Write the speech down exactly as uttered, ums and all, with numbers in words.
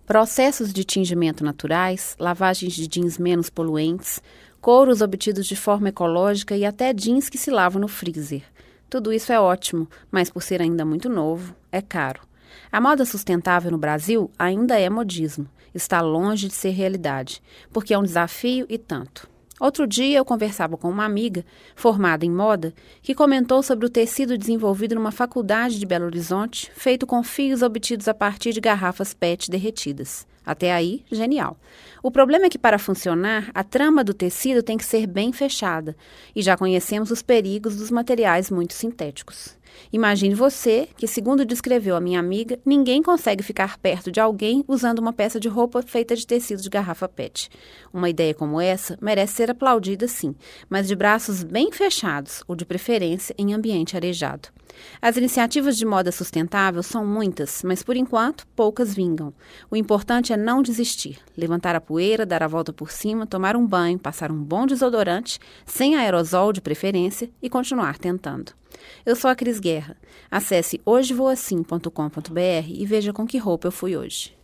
Processos de tingimento naturais, lavagens de jeans menos poluentes, couros obtidos de forma ecológica e até jeans que se lavam no freezer. Tudo isso é ótimo, mas por ser ainda muito novo, é caro. A moda sustentável no Brasil ainda é modismo, está longe de ser realidade, porque é um desafio e tanto. Outro dia eu conversava com uma amiga, formada em moda, que comentou sobre o tecido desenvolvido numa faculdade de Belo Horizonte, feito com fios obtidos a partir de garrafas P E T derretidas. Até aí, genial. O problema é que, para funcionar, a trama do tecido tem que ser bem fechada, e já conhecemos os perigos dos materiais muito sintéticos. Imagine você que, segundo descreveu a minha amiga, ninguém consegue ficar perto de alguém usando uma peça de roupa feita de tecido de garrafa P E T. Uma ideia como essa merece ser aplaudida, sim, mas de braços bem fechados, ou de preferência em ambiente arejado. As iniciativas de moda sustentável são muitas, mas por enquanto poucas vingam. O importante é não desistir, levantar a poeira, dar a volta por cima, tomar um banho, passar um bom desodorante, sem aerosol de preferência e continuar tentando. Eu sou a Cris Guerra. Acesse hoje vou assim ponto com ponto br e veja com que roupa eu fui hoje.